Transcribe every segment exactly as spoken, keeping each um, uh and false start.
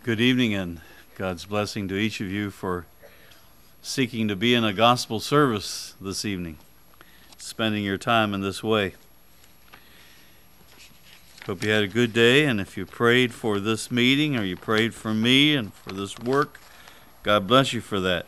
Good evening and God's blessing to each of you for seeking to be in a gospel service this evening, spending your time in this way. Hope you had a good day, and if you prayed for this meeting or you prayed for me and for this work, God bless you for that.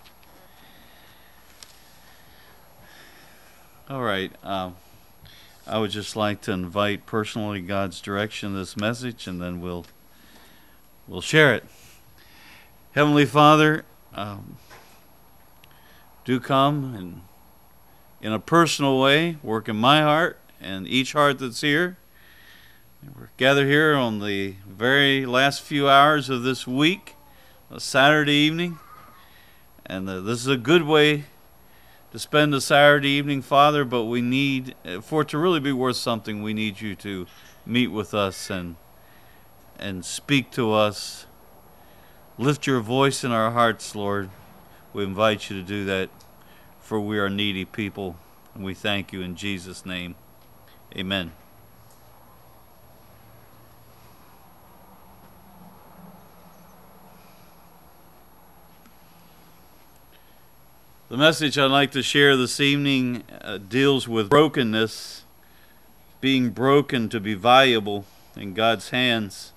All right, um, I would just like to invite personally God's direction in this message, and then we'll We'll share it. Heavenly Father, um, do come and in a personal way, work in my heart and each heart that's here. We're gathered here on the very last few hours of this week, a Saturday evening. And uh, this is a good way to spend a Saturday evening, Father, but we need, for it to really be worth something, we need you to meet with us and and speak to us. Lift your voice in our hearts, Lord. We invite you to do that, for we are needy people, and we thank you in Jesus' name. Amen. The message I'd like to share this evening uh, deals with brokenness, being broken to be valuable in God's hands.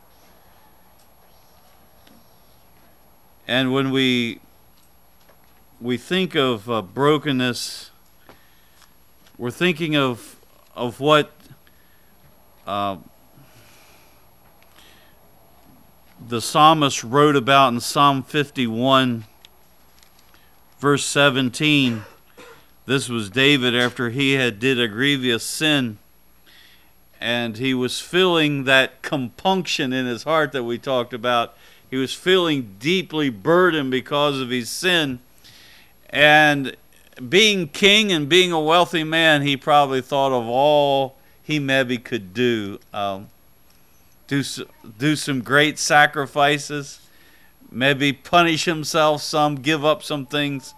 And when we we think of uh, brokenness, we're thinking of of what uh, the psalmist wrote about in Psalm fifty-one, verse seventeen. This was David after he had did a grievous sin, and he was feeling that compunction in his heart that we talked about. He was feeling deeply burdened because of his sin. And being king and being a wealthy man, he probably thought of all he maybe could do. Um, do, do some great sacrifices, maybe punish himself some, give up some things.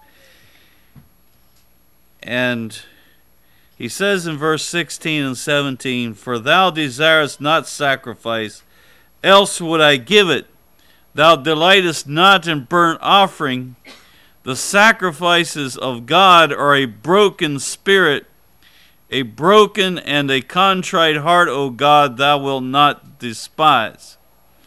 And he says in verse sixteen and seventeen, "For thou desirest not sacrifice, else would I give it. Thou delightest not in burnt offering. The sacrifices of God are a broken spirit, a broken and a contrite heart, O God, thou wilt not despise."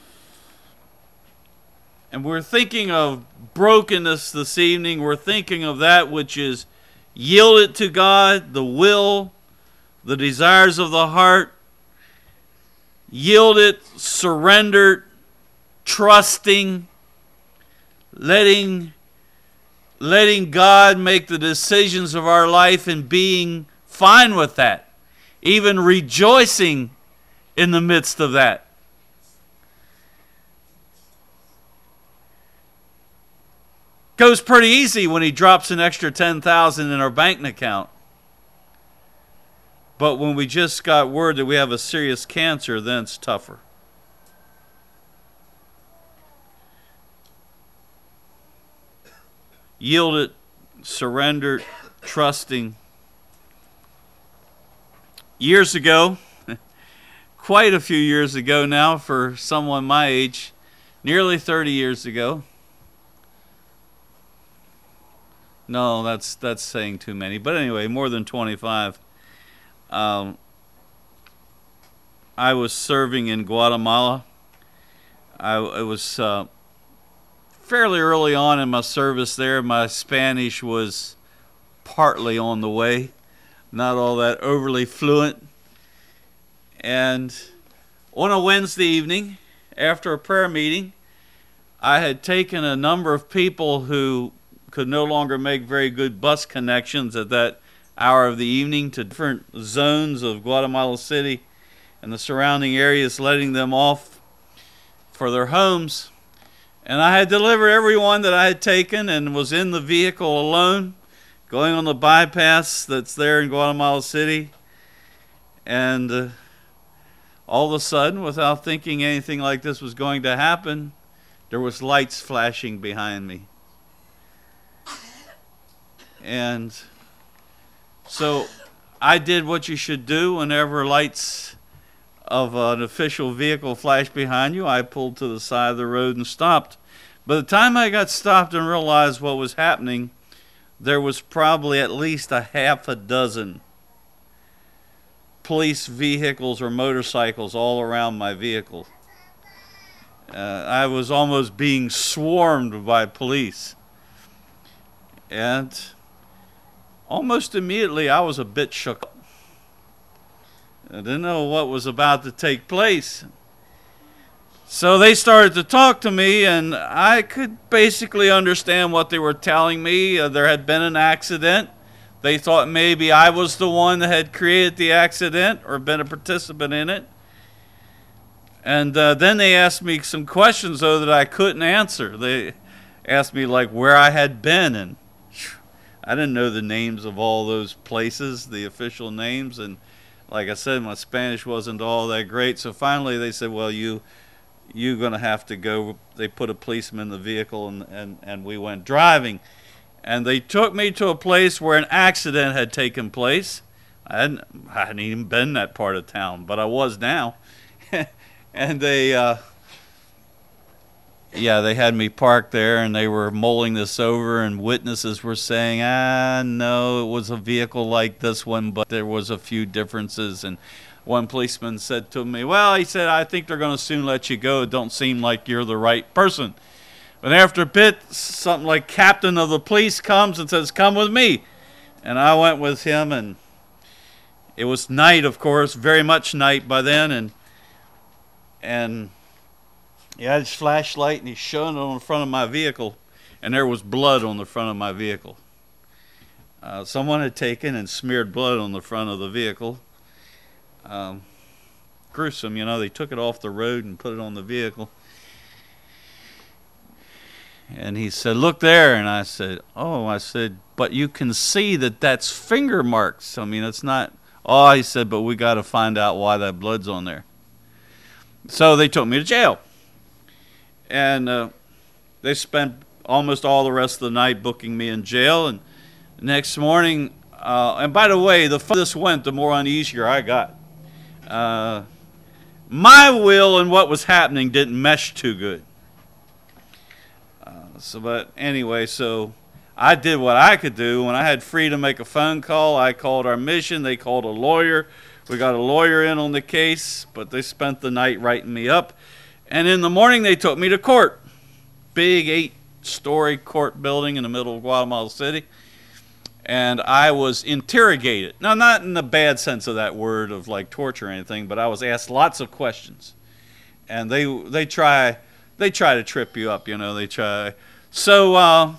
And we're thinking of brokenness this evening. We're thinking of that which is yielded to God, the will, the desires of the heart, yielded, surrendered, trusting, letting, letting God make the decisions of our life and being fine with that, even rejoicing in the midst of that. Goes pretty easy when he drops an extra ten thousand dollars in our bank account. But when we just got word that we have a serious cancer, then it's tougher. Yielded, surrendered, trusting. Years ago, quite a few years ago now for someone my age, nearly thirty years ago. No, that's that's saying too many. But anyway, more than twenty-five. Um, I was serving in Guatemala. I it was uh, fairly early on in my service there. My Spanish was partly on the way, not all that overly fluent. And on a Wednesday evening, after a prayer meeting, I had taken a number of people who could no longer make very good bus connections at that hour of the evening to different zones of Guatemala City and the surrounding areas, letting them off for their homes. And I had delivered everyone that I had taken and was in the vehicle alone, going on the bypass that's there in Guatemala City. And uh, all of a sudden, without thinking anything like this was going to happen, there was lights flashing behind me. And so I did what you should do whenever lights of an official vehicle flashed behind you. I pulled to the side of the road and stopped. By the time I got stopped and realized what was happening, there was probably at least a half a dozen police vehicles or motorcycles all around my vehicle. Uh, I was almost being swarmed by police. And almost immediately I was a bit shook up. I didn't know what was about to take place. So they started to talk to me, and I could basically understand what they were telling me. Uh, there had been an accident. They thought maybe I was the one that had created the accident or been a participant in it. And uh, then they asked me some questions, though, that I couldn't answer. They asked me, like, where I had been, and I didn't know the names of all those places, the official names, and like I said, my Spanish wasn't all that great. So finally they said, well, you, you're going to have to go. They put a policeman in the vehicle, and, and, and we went driving. And they took me to a place where an accident had taken place. I hadn't, I hadn't even been in that part of town, but I was now. And they, uh, yeah, they had me parked there, and they were mulling this over, and witnesses were saying, ah, no, it was a vehicle like this one, but there was a few differences. And one policeman said to me, well, he said, I think they're going to soon let you go. It don't seem like you're the right person. But after a bit, something like captain of the police comes and says, come with me. And I went with him, and it was night, of course, very much night by then, and and he had his flashlight, and he shone it on the front of my vehicle, and there was blood on the front of my vehicle. Uh, someone had taken and smeared blood on the front of the vehicle. Um, gruesome, you know. They took it off the road and put it on the vehicle. And he said, look there. And I said, oh, I said, but you can see that that's finger marks. I mean, it's not. Oh, he said, but we got to find out why that blood's on there. So they took me to jail. And uh, they spent almost all the rest of the night booking me in jail. And next morning, uh, and by the way, the further this went, the more uneasier I got. Uh, my will and what was happening didn't mesh too good. Uh, so, but anyway, so I did what I could do. When I had free to make a phone call, I called our mission. They called a lawyer. We got a lawyer in on the case, but they spent the night writing me up. And in the morning, they took me to court. Big eight-story court building in the middle of Guatemala City. And I was interrogated. Now, not in the bad sense of that word of like torture or anything, but I was asked lots of questions. And they they try they try to trip you up, you know. They try. So, uh,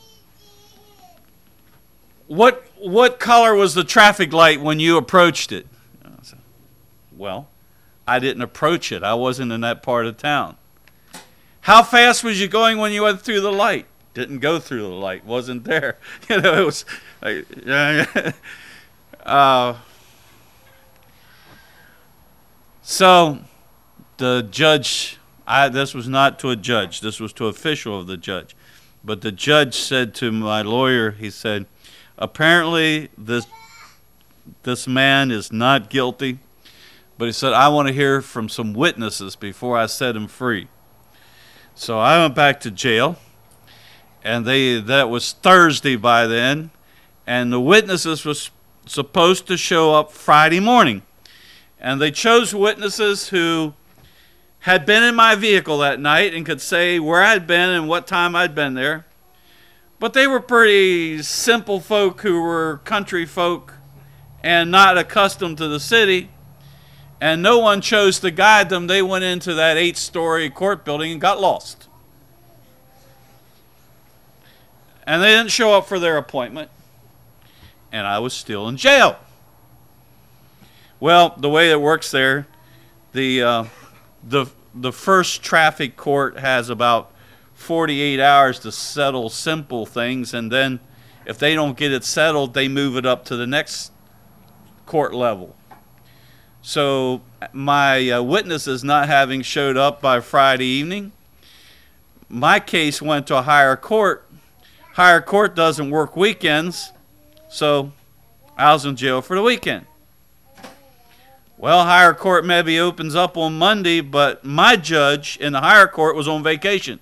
what what color was the traffic light when you approached it? I said, well, I didn't approach it. I wasn't in that part of town. How fast was you going when you went through the light? Didn't go through the light. Wasn't there. You know, it was like, yeah. uh, so the judge, I, this was not to a judge. This was to an official of the judge. But the judge said to my lawyer, he said, apparently this this man is not guilty. But he said, I want to hear from some witnesses before I set him free. So I went back to jail, and they that was Thursday by then, and the witnesses were supposed to show up Friday morning. And they chose witnesses who had been in my vehicle that night and could say where I'd been and what time I'd been there. But they were pretty simple folk who were country folk and not accustomed to the city. And no one chose to guide them. They went into that eight-story court building and got lost. And they didn't show up for their appointment. And I was still in jail. Well, the way it works there, the uh, the the first traffic court has about forty-eight hours to settle simple things, and then if they don't get it settled, they move it up to the next court level. So my uh, witnesses not having showed up by Friday evening, my case went to a higher court. Higher court doesn't work weekends, so I was in jail for the weekend. Well, higher court maybe opens up on Monday, but my judge in the higher court was on vacation.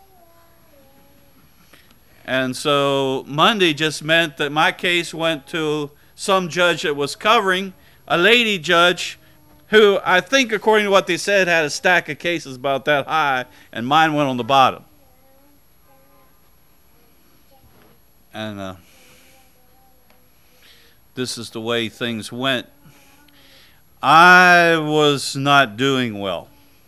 And so Monday just meant that my case went to some judge that was covering, a lady judge who I think, according to what they said, had a stack of cases about that high, and mine went on the bottom. And uh, this is the way things went. I was not doing well.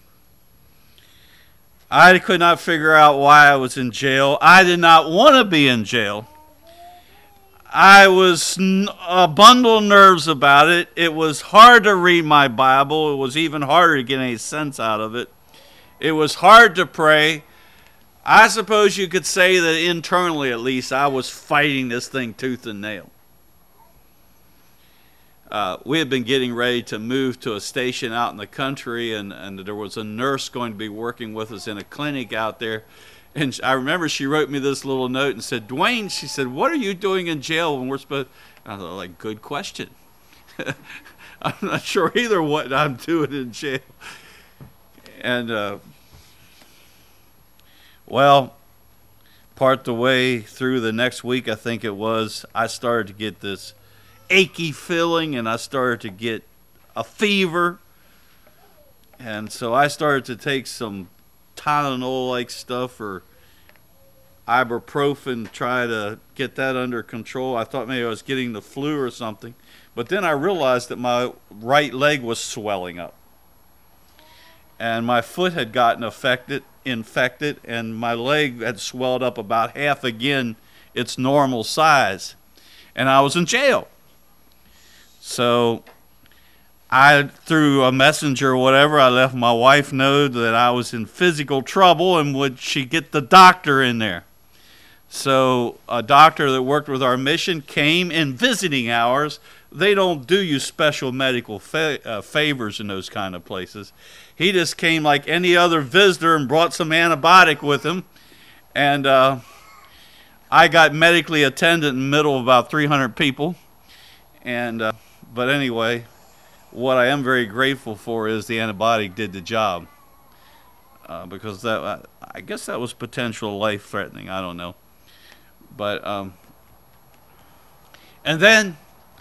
I could not figure out why I was in jail. I did not want to be in jail. I was a bundle of nerves about it. It was hard to read my Bible. It was even harder to get any sense out of it. It was hard to pray. I suppose you could say that internally, at least, I was fighting this thing tooth and nail. Uh, we had been getting ready to move to a station out in the country, and, and there was a nurse going to be working with us in a clinic out there. And I remember she wrote me this little note and said, Dwayne, she said, what are you doing in jail when we're supposed... I was like, good question. I'm not sure either what I'm doing in jail. And, uh, well, part the way through the next week, I think it was, I started to get this achy feeling, and I started to get a fever. And so I started to take some Tylenol-like stuff or ibuprofen, try to get that under control. I thought maybe I was getting the flu or something. But then I realized that my right leg was swelling up. And my foot had gotten affected, infected, and my leg had swelled up about half again its normal size. And I was in jail. So I, through a messenger or whatever, I left my wife know that I was in physical trouble and would she get the doctor in there. So a doctor that worked with our mission came in visiting hours. They don't do you special medical fa- uh, favors in those kind of places. He just came like any other visitor and brought some antibiotic with him. And uh, I got medically attended in the middle of about three hundred people. And uh, but anyway, what I am very grateful for is the antibiotic did the job. Uh, because that, I, I guess that was potential life-threatening. I don't know. But, um, and then,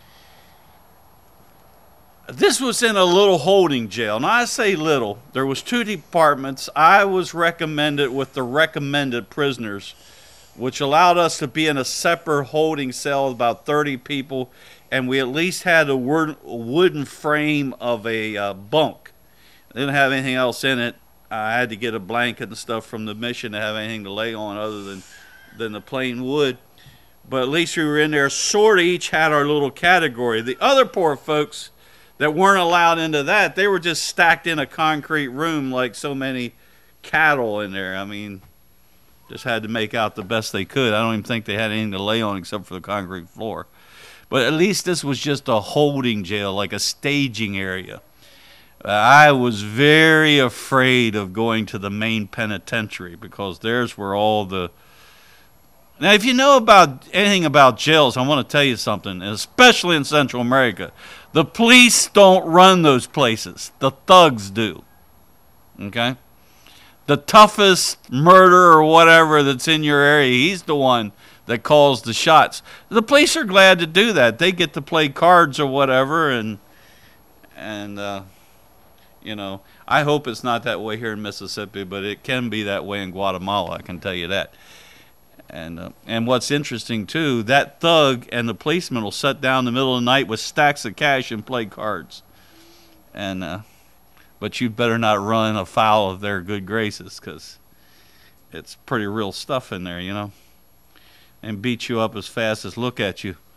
this was in a little holding jail. Now, I say little. There was two departments. I was recommended with the recommended prisoners, which allowed us to be in a separate holding cell with about thirty people, and we at least had a wooden frame of a uh, bunk. I didn't have anything else in it. I had to get a blanket and stuff from the mission to have anything to lay on other than, than the plain wood. But at least we were in there, sort of each had our little category. The other poor folks that weren't allowed into that, they were just stacked in a concrete room like so many cattle in there. I mean, just had to make out the best they could. I don't even think they had anything to lay on except for the concrete floor. But at least this was just a holding jail, like a staging area. Uh, I was very afraid of going to the main penitentiary because there's where all the... Now, if you know about anything about jails, I want to tell you something, especially in Central America. The police don't run those places. The thugs do. Okay? The toughest murderer or whatever that's in your area, he's the one that calls the shots. The police are glad to do that. They get to play cards or whatever, and and uh, you know, I hope it's not that way here in Mississippi, but it can be that way in Guatemala. I can tell you that. And uh, and what's interesting too, that thug and the policeman will sit down in the middle of the night with stacks of cash and play cards. And uh, but you better not run afoul of their good graces, because it's pretty real stuff in there, you know. And beat you up as fast as look at you.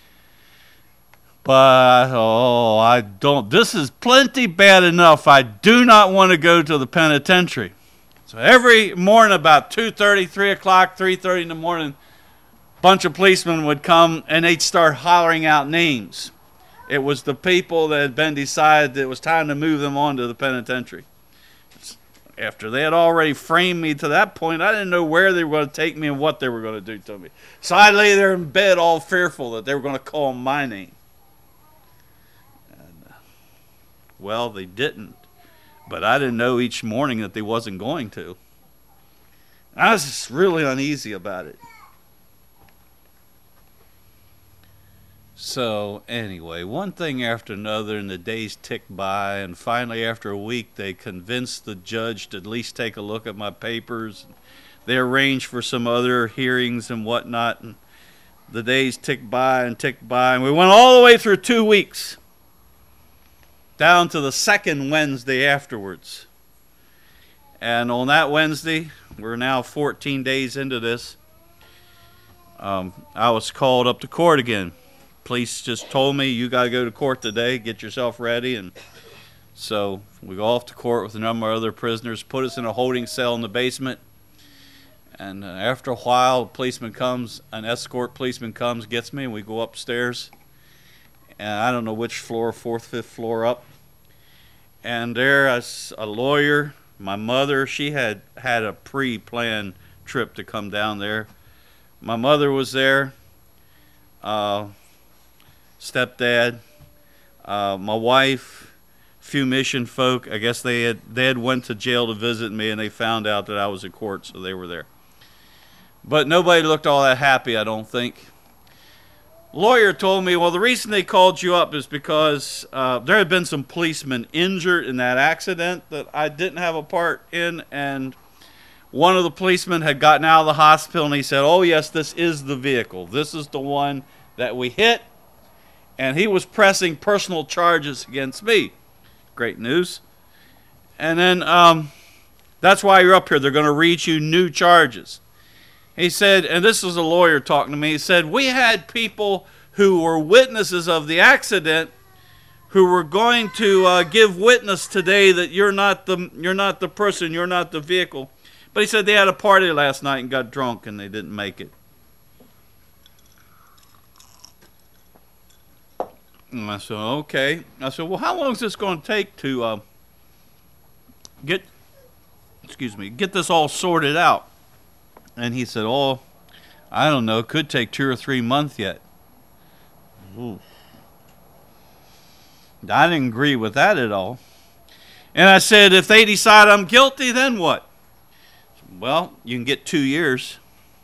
But, oh, I don't, this is plenty bad enough. I do not want to go to the penitentiary. So every morning about two thirty, three o'clock, three thirty in the morning, a bunch of policemen would come and they'd start hollering out names. It was the people that had been decided that it was time to move them on to the penitentiary. After they had already framed me to that point, I didn't know where they were going to take me and what they were going to do to me. So I lay there in bed all fearful that they were going to call my name. And, uh, Well, they didn't. But I didn't know each morning that they wasn't going to. I was just really uneasy about it. So anyway, one thing after another, and the days ticked by, and finally after a week they convinced the judge to at least take a look at my papers. They arranged for some other hearings and whatnot, and the days ticked by and ticked by, and we went all the way through two weeks, down to the second Wednesday afterwards. And on that Wednesday, we're now fourteen days into this, um, I was called up to court again. Police just told me, you got to go to court today, get yourself ready. And so we go off to court with a number of other prisoners, put us in a holding cell in the basement. And uh, after a while, a policeman comes, an escort policeman comes, gets me, and we go upstairs. And I don't know which floor, fourth, fifth floor up. And there is a lawyer, my mother. She had had a pre-planned trip to come down there. My mother was there. Uh, stepdad, uh, my wife, few mission folk. I guess they had they had went to jail to visit me, and they found out that I was in court, so they were there. But nobody looked all that happy, I don't think. Lawyer told me, well, the reason they called you up is because uh, there had been some policemen injured in that accident that I didn't have a part in, and one of the policemen had gotten out of the hospital, and he said, oh yes, this is the vehicle. This is the one that we hit. And he was pressing personal charges against me. Great news. And then um, that's why you're up here. They're going to read you new charges. He said, and this was a lawyer talking to me, he said, we had people who were witnesses of the accident who were going to uh, give witness today that you're not the you're not the person, you're not the vehicle. But he said they had a party last night and got drunk and they didn't make it. And I said, okay. I said, well, how long is this going to take to uh, get, excuse me, get this all sorted out? And he said, oh, I don't know, it could take two or three months yet. Ooh. I didn't agree with that at all. And I said, if they decide I'm guilty, then what? Well, you can get two years.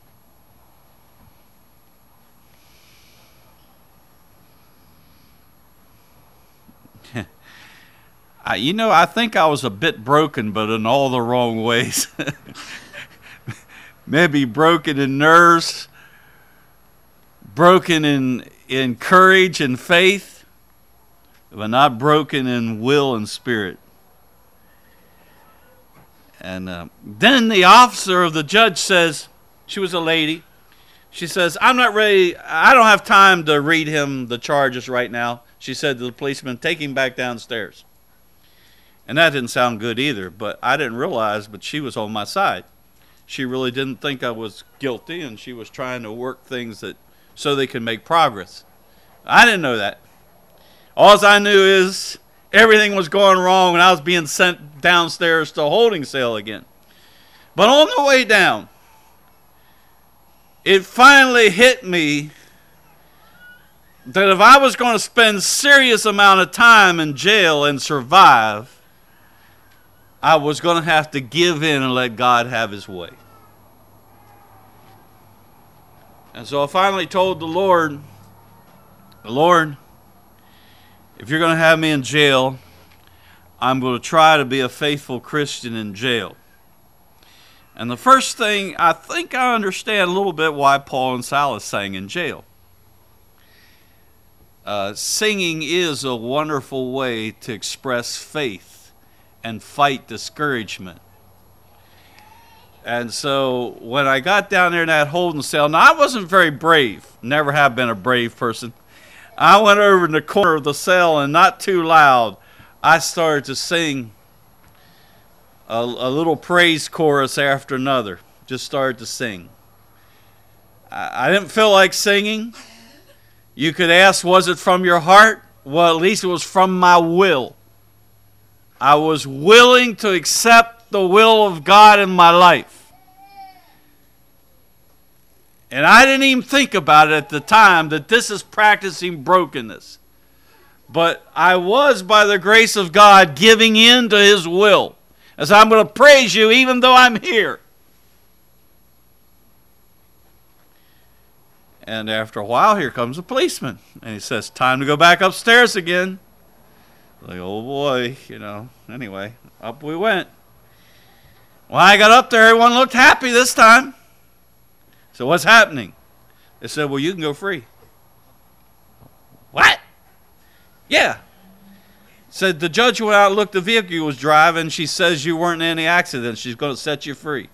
I, you know, I think I was a bit broken, but in all the wrong ways. Maybe broken in nerves, broken in, in courage and faith, but not broken in will and spirit. And uh, then the officer of the judge says, she was a lady, she says, I'm not ready, I don't have time to read him the charges right now. She said to the policeman, take him back downstairs. And that didn't sound good either, but I didn't realize, but she was on my side. She really didn't think I was guilty, and she was trying to work things that so they could make progress. I didn't know that. All I knew is everything was going wrong, and I was being sent downstairs to a holding cell again. But on the way down, it finally hit me that if I was going to spend serious amount of time in jail and survive, I was going to have to give in and let God have his way. And so I finally told the Lord, Lord, if you're going to have me in jail, I'm going to try to be a faithful Christian in jail. And the first thing, I think I understand a little bit why Paul and Silas sang in jail. Uh, singing is a wonderful way to express faith and fight discouragement. And so when I got down there in that holding cell, now I wasn't very brave, never have been a brave person. I went over in the corner of the cell and not too loud, I started to sing a, a little praise chorus after another. Just started to sing. I, I didn't feel like singing. You could ask, was it from your heart? Well, at least it was from my will. I was willing to accept the will of God in my life. And I didn't even think about it at the time that this is practicing brokenness. But I was, by the grace of God, giving in to his will. As I'm going to praise you even though I'm here. And after a while, here comes a policeman. And he says, time to go back upstairs again. Like, oh boy, you know. Anyway, up we went. When I got up there, everyone looked happy this time. So what's happening? They said, well, you can go free. What? Yeah. Said the judge went out and looked at the vehicle you was driving. She says you weren't in any accident. She's going to set you free.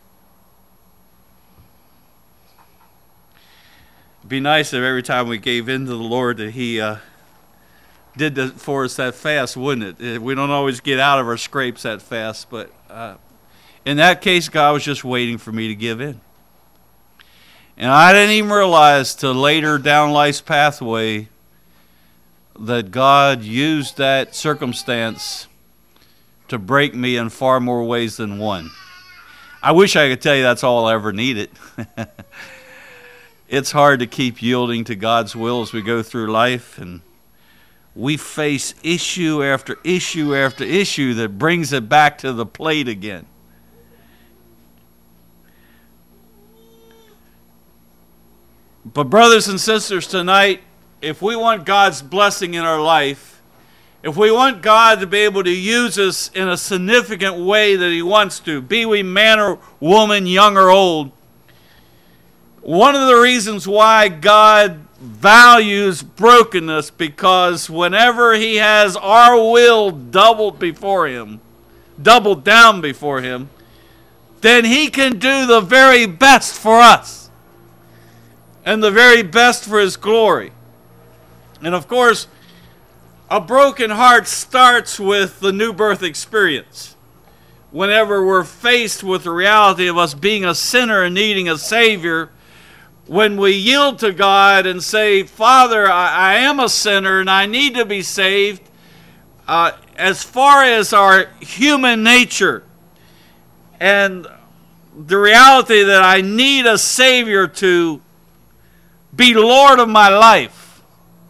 It'd be nice if every time we gave in to the Lord that he uh, did that for us that fast, wouldn't it? We don't always get out of our scrapes that fast, but uh, in that case, God was just waiting for me to give in. And I didn't even realize till later down life's pathway that God used that circumstance to break me in far more ways than one. I wish I could tell you that's all I ever needed. It's hard to keep yielding to God's will as we go through life, and we face issue after issue after issue that brings it back to the plate again. But brothers and sisters, tonight, if we want God's blessing in our life, if we want God to be able to use us in a significant way that he wants to, be we man or woman, young or old, one of the reasons why God values brokenness, because whenever he has our will doubled before him, doubled down before him, then he can do the very best for us and the very best for his glory. And of course, a broken heart starts with the new birth experience. Whenever we're faced with the reality of us being a sinner and needing a Savior, when we yield to God and say, Father, I, I am a sinner and I need to be saved, uh, as far as our human nature and the reality that I need a Savior to be Lord of my life,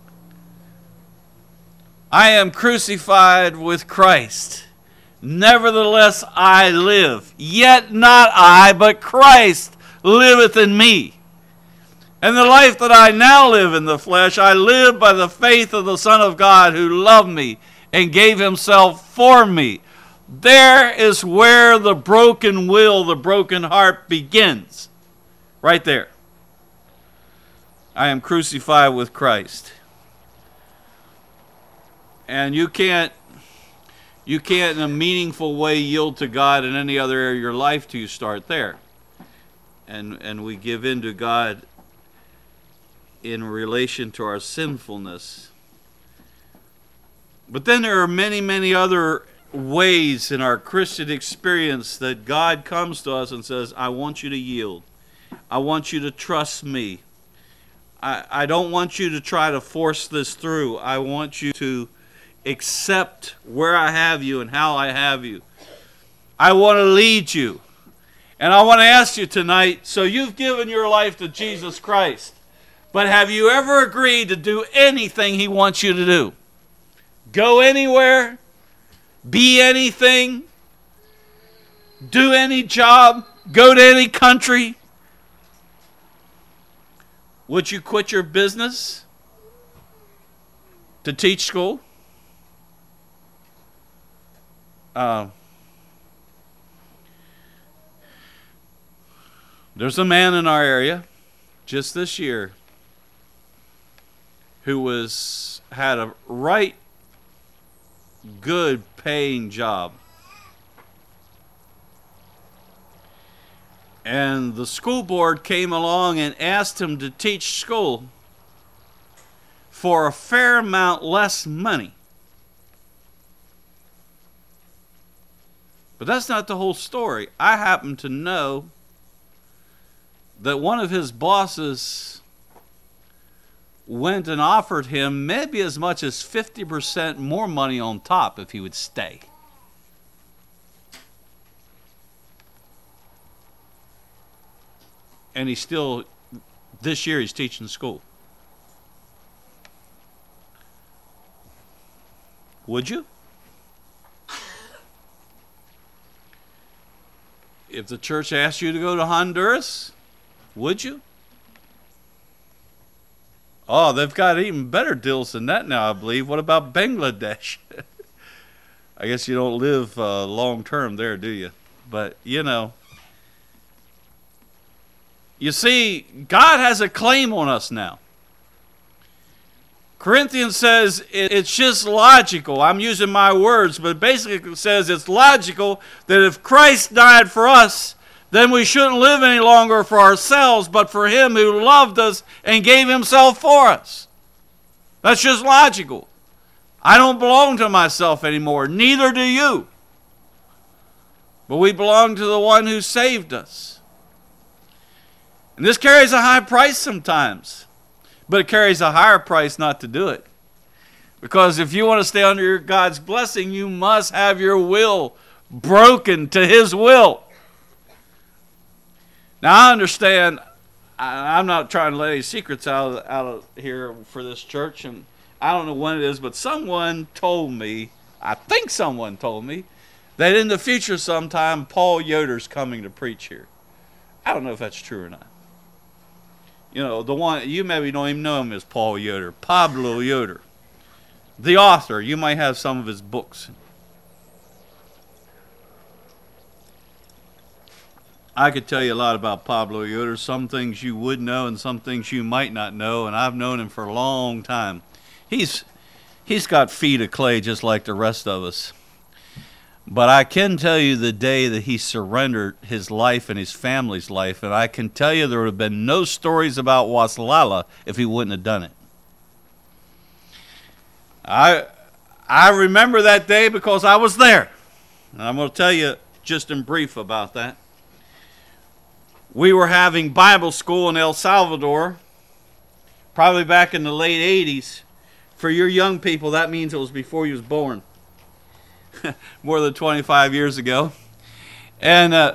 I am crucified with Christ. Nevertheless I live, yet not I, but Christ liveth in me. And the life that I now live in the flesh, I live by the faith of the Son of God who loved me and gave himself for me. There is where the broken will, the broken heart begins. Right there. I am crucified with Christ. And you can't, you can't in a meaningful way yield to God in any other area of your life till you start there. And, and we give in to God in relation to our sinfulness. But then there are many, many other ways in our Christian experience that God comes to us and says, I want you to yield. I want you to trust me. I, I don't want you to try to force this through. I want you to accept where I have you and how I have you. I want to lead you. And I want to ask you tonight, so you've given your life to Jesus Christ, but have you ever agreed to do anything he wants you to do? Go anywhere, be anything, do any job, go to any country. Would you quit your business to teach school? Uh, there's a man in our area just this year who was had a right good paying job. And the school board came along and asked him to teach school for a fair amount less money. But that's not the whole story. I happen to know that one of his bosses went and offered him maybe as much as fifty percent more money on top if he would stay. And he's still, this year he's teaching school. Would you? If the church asked you to go to Honduras, would you? Oh, they've got even better deals than that now, I believe. What about Bangladesh? I guess you don't live uh, long term there, do you? But, you know. You see, God has a claim on us now. Corinthians says it's just logical. I'm using my words, but basically it says it's logical that if Christ died for us, then we shouldn't live any longer for ourselves, but for him who loved us and gave himself for us. That's just logical. I don't belong to myself anymore. Neither do you. But we belong to the one who saved us. And this carries a high price sometimes. But it carries a higher price not to do it. Because if you want to stay under God's blessing, you must have your will broken to his will. Now I understand, I'm not trying to let any secrets out of, out of here for this church, and I don't know when it is, but someone told me, I think someone told me, that in the future sometime Paul Yoder's coming to preach here. I don't know if that's true or not. You know, the one, you maybe don't even know him as Paul Yoder, Pablo Yoder. The author, you might have some of his books. I could tell you a lot about Pablo Yoder, some things you would know and some things you might not know, and I've known him for a long time. He's he's got feet of clay just like the rest of us. But I can tell you the day that he surrendered his life and his family's life, and I can tell you there would have been no stories about Waslala if he wouldn't have done it. I I remember that day because I was there. And I'm going to tell you just in brief about that. We were having Bible school in El Salvador, probably back in the late eighties. For your young people, that means it was before you was born. More than twenty-five years ago. And uh,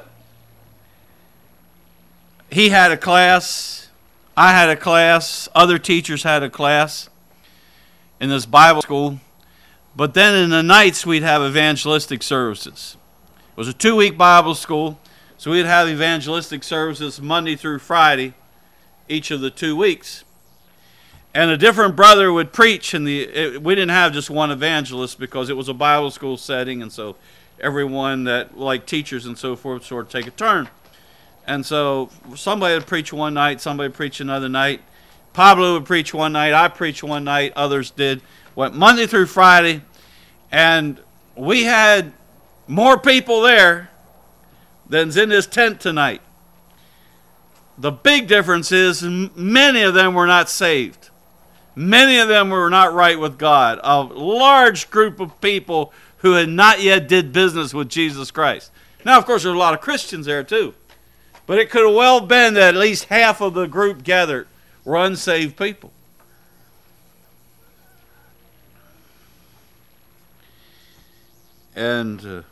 he had a class, I had a class, other teachers had a class in this Bible school. But then in the nights, we'd have evangelistic services. It was a two-week Bible school. So we'd have evangelistic services Monday through Friday, each of the two weeks. And a different brother would preach. And the it, we didn't have just one evangelist because it was a Bible school setting. And so everyone that, like teachers and so forth, sort of take a turn. And so somebody would preach one night, somebody would preach another night. Pablo would preach one night, I preached one night, others did. Went Monday through Friday. And we had more people there than's in this tent tonight. The big difference is many of them were not saved. Many of them were not right with God. A large group of people who had not yet did business with Jesus Christ. Now, of course, there's a lot of Christians there too. But it could have well been that at least half of the group gathered were unsaved people. And Uh,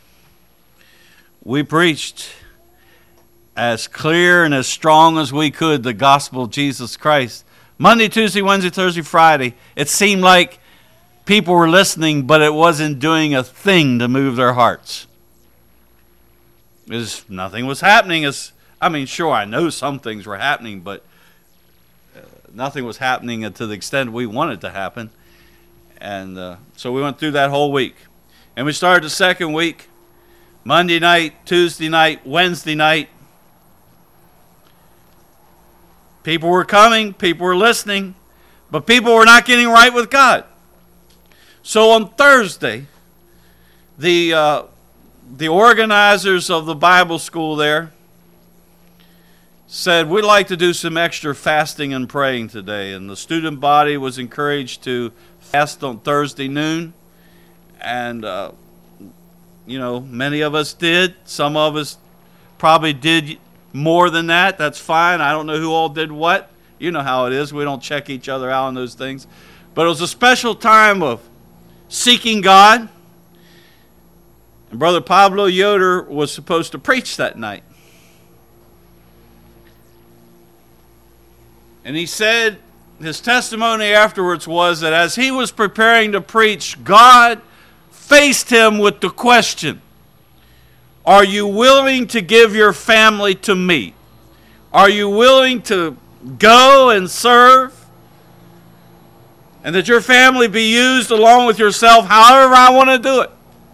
we preached as clear and as strong as we could the gospel of Jesus Christ. Monday, Tuesday, Wednesday, Thursday, Friday. It seemed like people were listening, but it wasn't doing a thing to move their hearts. Because nothing was happening. As I mean, sure, I know some things were happening, but uh, nothing was happening to the extent we wanted to happen. And uh, so we went through that whole week. And we started the second week. Monday night, Tuesday night, Wednesday night. People were coming, people were listening, but people were not getting right with God. So on Thursday, the uh, the organizers of the Bible school there said, we'd like to do some extra fasting and praying today. And the student body was encouraged to fast on Thursday noon. And uh, You know, many of us did. Some of us probably did more than that. That's fine. I don't know who all did what. You know how it is. We don't check each other out on those things. But it was a special time of seeking God. And Brother Pablo Yoder was supposed to preach that night. And he said his testimony afterwards was that as he was preparing to preach, God faced him with the question, are you willing to give your family to me? Are you willing to go and serve? And that your family be used along with yourself however I want to do it.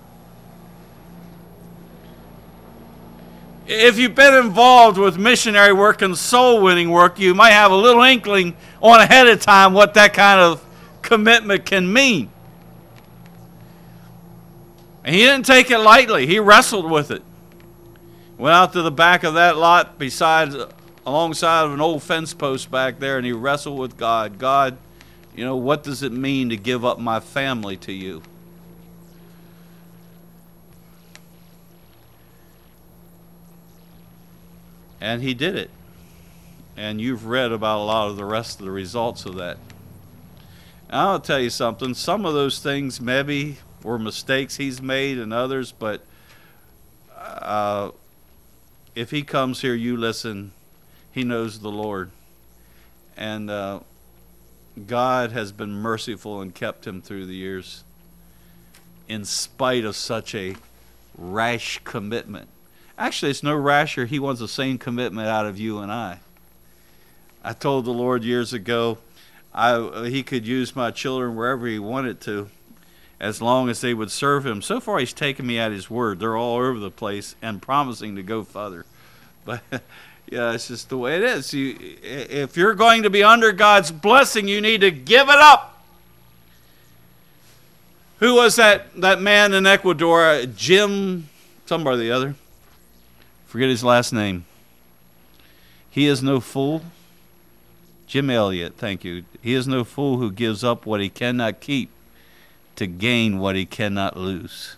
If you've been involved with missionary work and soul winning work, you might have a little inkling on ahead of time what that kind of commitment can mean. And he didn't take it lightly. He wrestled with it. Went out to the back of that lot beside, alongside of an old fence post back there, and he wrestled with God. God, you know, what does it mean to give up my family to you? And he did it. And you've read about a lot of the rest of the results of that. And I'll tell you something. Some of those things maybe were mistakes he's made and others, but uh, if he comes here, you listen. He knows the Lord. And uh, God has been merciful and kept him through the years in spite of such a rash commitment. Actually, it's no rasher. He wants the same commitment out of you and I. I told the Lord years ago I, he could use my children wherever he wanted to as long as they would serve him. So far, he's taken me at his word. They're all over the place and promising to go further. But, yeah, it's just the way it is. You, if you're going to be under God's blessing, you need to give it up. Who was that, that man in Ecuador? Jim, somebody or the other. Forget his last name. He is no fool. Jim Elliott, thank you. He is no fool who gives up what he cannot keep to gain what he cannot lose.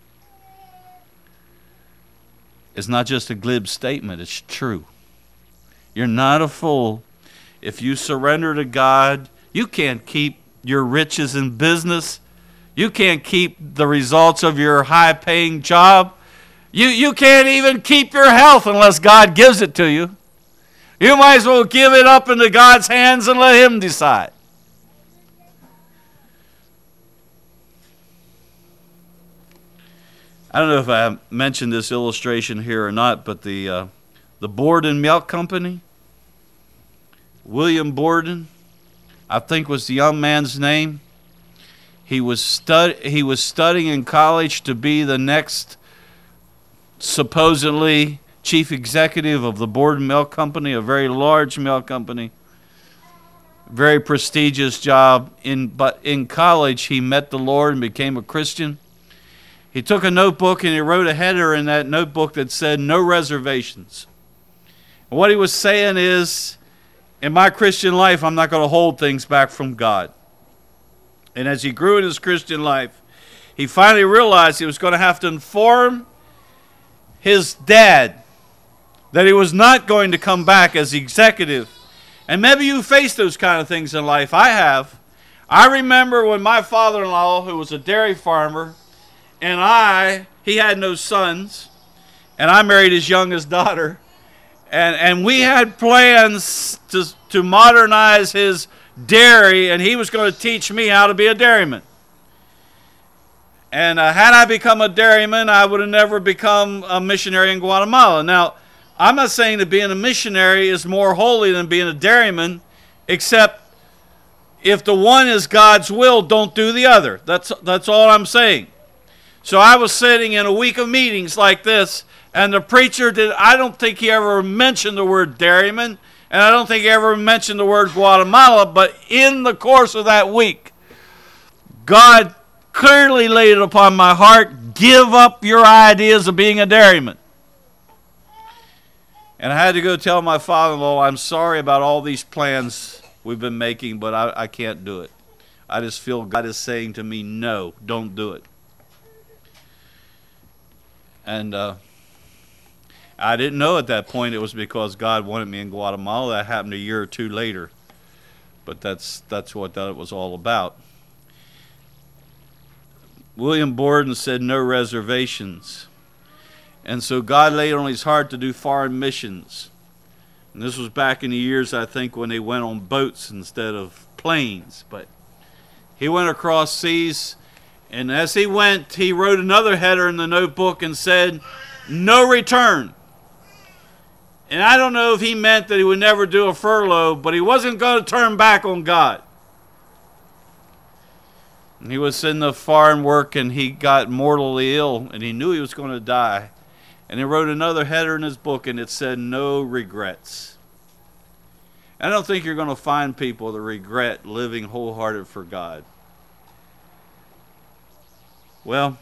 It's not just a glib statement, it's true. You're not a fool. If you surrender to God, you can't keep your riches in business. You can't keep the results of your high-paying job. You, you can't even keep your health unless God gives it to you. You might as well give it up into God's hands and let him decide. I don't know if I mentioned this illustration here or not, but the uh, the Borden Milk Company, William Borden, I think was the young man's name. He was stud he was studying in college to be the next supposedly chief executive of the Borden Milk Company, a very large milk company, very prestigious job. In but in college, he met the Lord and became a Christian. He took a notebook and he wrote a header in that notebook that said, "No reservations." And what he was saying is, in my Christian life, I'm not going to hold things back from God. And as he grew in his Christian life, he finally realized he was going to have to inform his dad that he was not going to come back as executive. And maybe you face those kind of things in life. I have. I remember when my father-in-law, who was a dairy farmer, and I, he had no sons, and I married his youngest daughter, and, and we had plans to, to modernize his dairy, and he was going to teach me how to be a dairyman. And uh, had I become a dairyman, I would have never become a missionary in Guatemala. Now, I'm not saying that being a missionary is more holy than being a dairyman, except if the one is God's will, don't do the other. That's, that's all I'm saying. So I was sitting in a week of meetings like this, and the preacher did, I don't think he ever mentioned the word dairyman, and I don't think he ever mentioned the word Guatemala, but in the course of that week, God clearly laid it upon my heart, give up your ideas of being a dairyman. And I had to go tell my father-in-law, I'm sorry about all these plans we've been making, but I, I can't do it. I just feel God is saying to me, no, don't do it. And uh, I didn't know at that point it was because God wanted me in Guatemala. That happened a year or two later. But that's that's what that was all about. William Borden said no reservations. And so God laid on his heart to do foreign missions. And this was back in the years, I think, when they went on boats instead of planes. But he went across seas, and as he went, he wrote another header in the notebook and said, "No return." And I don't know if he meant that he would never do a furlough, but he wasn't going to turn back on God. And he was in the foreign work, and he got mortally ill, and he knew he was going to die. And he wrote another header in his book, and it said, "No regrets." I don't think you're going to find people that regret living wholehearted for God. Well,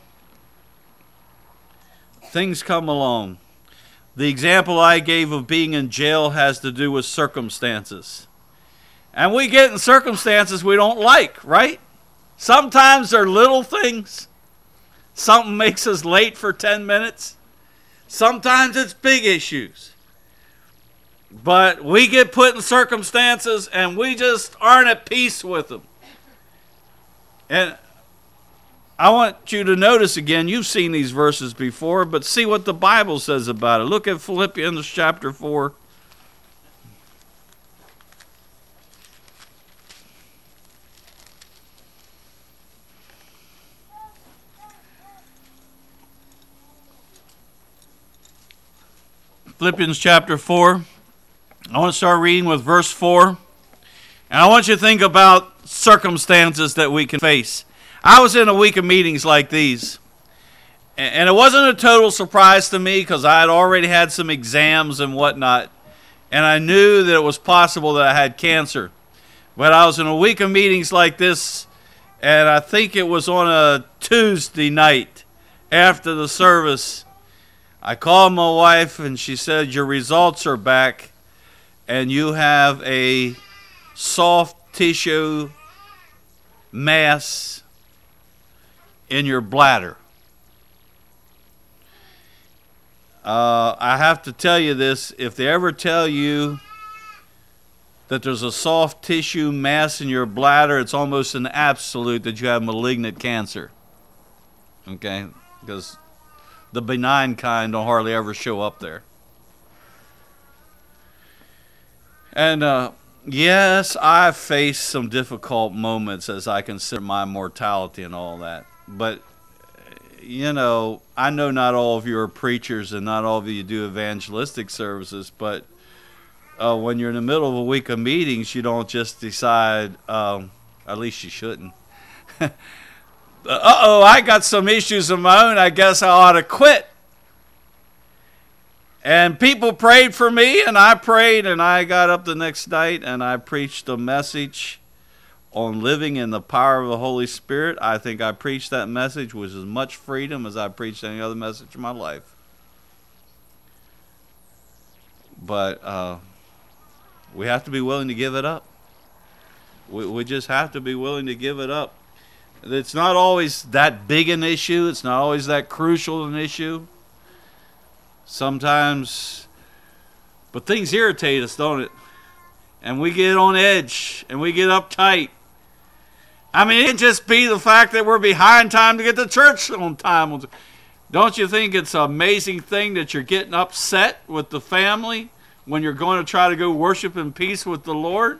things come along. The example I gave of being in jail has to do with circumstances. And we get in circumstances we don't like, right? Sometimes they're little things. Something makes us late for ten minutes. Sometimes it's big issues. But we get put in circumstances and we just aren't at peace with them. And I want you to notice again, you've seen these verses before, but see what the Bible says about it. Look at Philippians chapter four. Philippians chapter four. I want to start reading with verse four. And I want you to think about circumstances that we can face. I was in a week of meetings like these. And it wasn't a total surprise to me because I had already had some exams and whatnot. And I knew that it was possible that I had cancer. But I was in a week of meetings like this. And I think it was on a Tuesday night after the service. I called my wife and she said, "Your results are back and you have a soft tissue mass in your bladder." Uh, I have to tell you this, if they ever tell you that there's a soft tissue mass in your bladder, it's almost an absolute that you have malignant cancer. Okay? Because the benign kind don't hardly ever show up there. And uh, yes, I've faced some difficult moments as I consider my mortality and all that. But, you know, I know not all of you are preachers and not all of you do evangelistic services, but uh, when you're in the middle of a week of meetings, you don't just decide, um, at least you shouldn't. Uh-oh, I got some issues of my own, I guess I ought to quit. And people prayed for me, and I prayed, and I got up the next night, and I preached a message on living in the power of the Holy Spirit. I think I preached that message with as much freedom as I preached any other message in my life. But uh, we have to be willing to give it up. We, we just have to be willing to give it up. It's not always that big an issue. It's not always that crucial an issue. Sometimes, but things irritate us, don't it? And we get on edge, and we get uptight. I mean, it can just be the fact that we're behind time to get to church on time. Don't you think it's an amazing thing that you're getting upset with the family when you're going to try to go worship in peace with the Lord?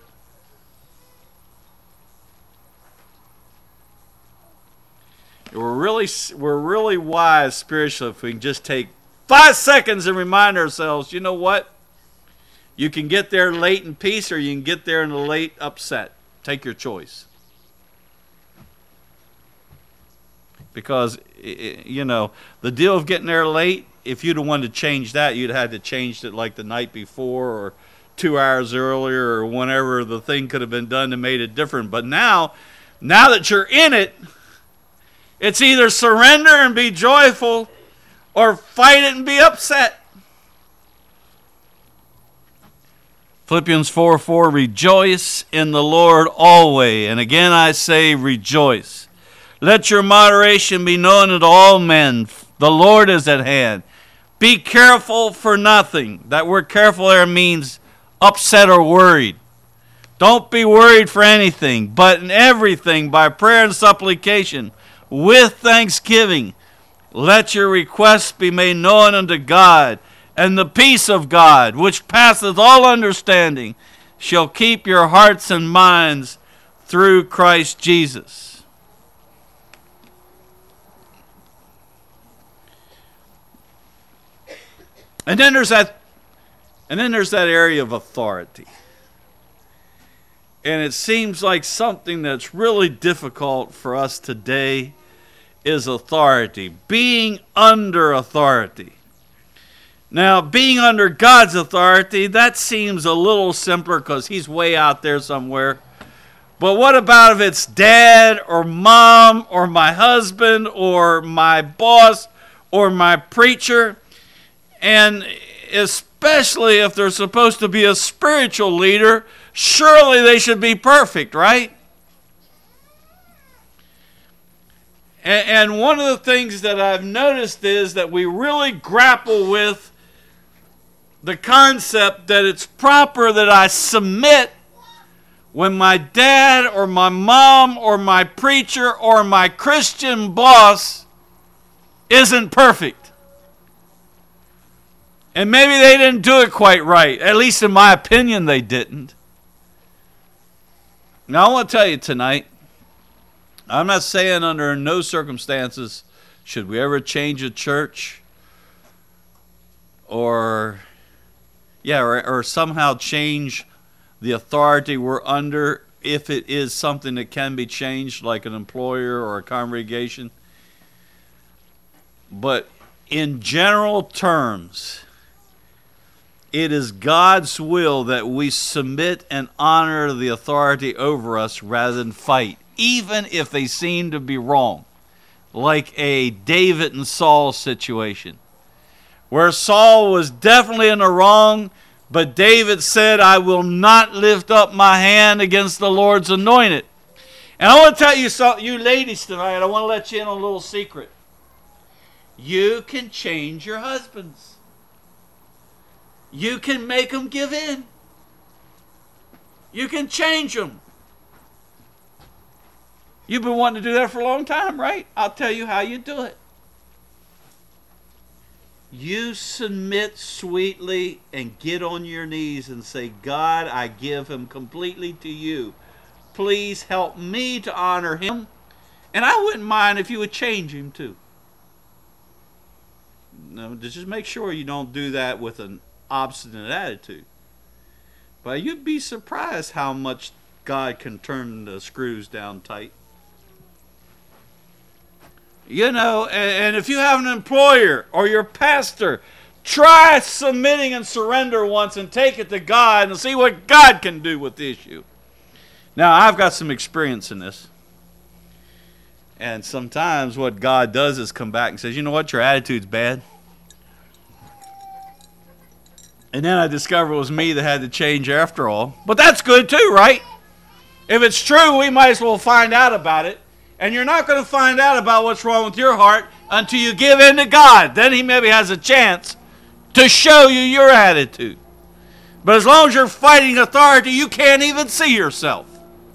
We're really, we're really wise spiritually if we can just take five seconds and remind ourselves, you know what? You can get there late in peace or you can get there in a late upset. Take your choice. Because, you know, the deal of getting there late, if you'd have wanted to change that, you'd have had to change it like the night before or two hours earlier or whenever the thing could have been done to made it different. But now, now that you're in it, it's either surrender and be joyful or fight it and be upset. Philippians four four, rejoice in the Lord always. And again I say rejoice. Let your moderation be known unto all men. The Lord is at hand. Be careful for nothing. That word careful there means upset or worried. Don't be worried for anything, but in everything by prayer and supplication, with thanksgiving, let your requests be made known unto God, And the peace of God, which passeth all understanding, shall keep your hearts and minds through Christ Jesus. And then there's that and then there's that area of authority. And it seems like something that's really difficult for us today is authority, being under authority. Now, being under God's authority, that seems a little simpler because he's way out there somewhere. But what about if it's dad or mom or my husband or my boss or my preacher? And especially if they're supposed to be a spiritual leader, surely they should be perfect, right? And one of the things that I've noticed is that we really grapple with the concept that it's proper that I submit when my dad or my mom or my preacher or my Christian boss isn't perfect. And maybe they didn't do it quite right. At least in my opinion, they didn't. Now, I want to tell you tonight, I'm not saying under no circumstances should we ever change a church or, yeah, or, or somehow change the authority we're under if it is something that can be changed, like an employer or a congregation. But in general terms, it is God's will that we submit and honor the authority over us rather than fight, even if they seem to be wrong, like a David and Saul situation, where Saul was definitely in the wrong, but David said, I will not lift up my hand against the Lord's anointed. And I want to tell you something, you ladies tonight, I want to let you in on a little secret. You can change your husbands. You can make them give in. You can change them. You've been wanting to do that for a long time, right? I'll tell you how you do it. You submit sweetly and get on your knees and say, God, I give him completely to you. Please help me to honor him. And I wouldn't mind if you would change him too. No, just make sure you don't do that with an obstinate attitude. But you'd be surprised how much God can turn the screws down tight. You know, and if you have an employer or your pastor, try submitting and surrender once and take it to God and see what God can do with the issue. Now, I've got some experience in this. And sometimes what God does is come back and says, you know what, your attitude's bad. And then I discovered it was me that had to change after all. But that's good too, right? If it's true, we might as well find out about it. And you're not going to find out about what's wrong with your heart until you give in to God. Then he maybe has a chance to show you your attitude. But as long as you're fighting authority, you can't even see yourself.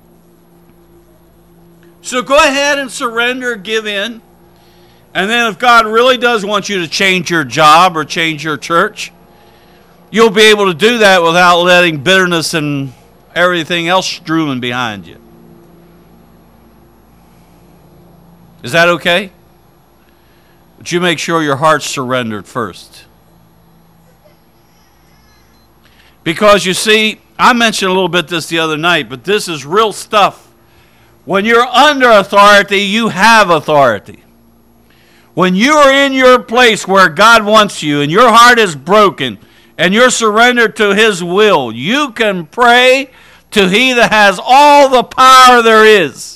So go ahead and surrender, give in. And then if God really does want you to change your job or change your church, you'll be able to do that without letting bitterness and everything else strewing behind you. Is that okay? But you make sure your heart's surrendered first. Because you see, I mentioned a little bit this the other night, but this is real stuff. When you're under authority, you have authority. When you are in your place where God wants you and your heart is broken and you're surrendered to his will, you can pray to he that has all the power there is.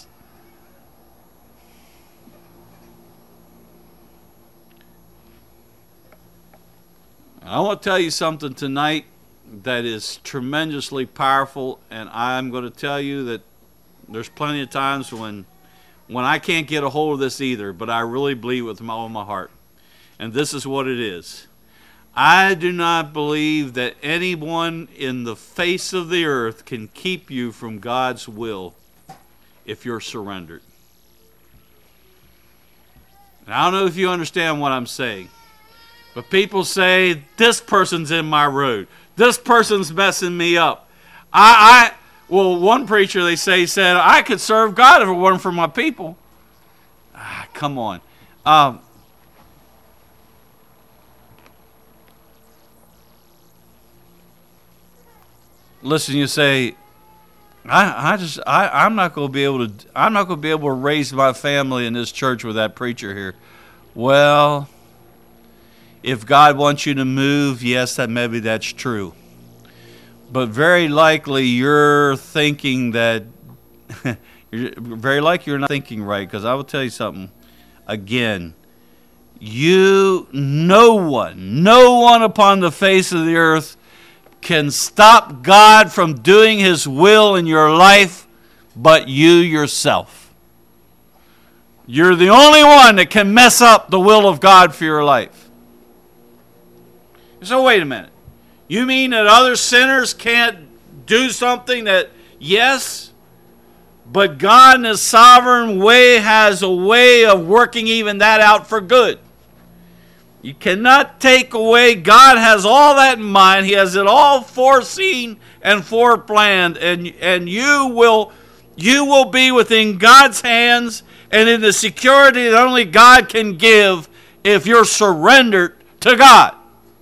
I want to tell you something tonight that is tremendously powerful, and I'm going to tell you that there's plenty of times when when I can't get a hold of this either, but I really believe with all my heart. And this is what it is. I do not believe that anyone in the face of the earth can keep you from God's will if you're surrendered. And I don't know if you understand what I'm saying. But people say, this person's in my road. This person's messing me up. I, I well, one preacher, they say, said, I could serve God if it weren't for my people. Ah, come on. Um, listen, you say, I, I just, I, I'm not going to be able to, I'm not going to be able to raise my family in this church with that preacher here. Well, if God wants you to move, yes, that maybe that's true. But very likely you're thinking that, you're, very likely you're not thinking right, because I will tell you something. Again, you, no one, no one upon the face of the earth can stop God from doing His will in your life but you yourself. You're the only one that can mess up the will of God for your life. So wait a minute. You mean that other sinners can't do something that, yes, but God in His sovereign way has a way of working even that out for good. You cannot take away, God has all that in mind. He has it all foreseen and foreplanned, and, and you will, you will be within God's hands and in the security that only God can give if you're surrendered to God.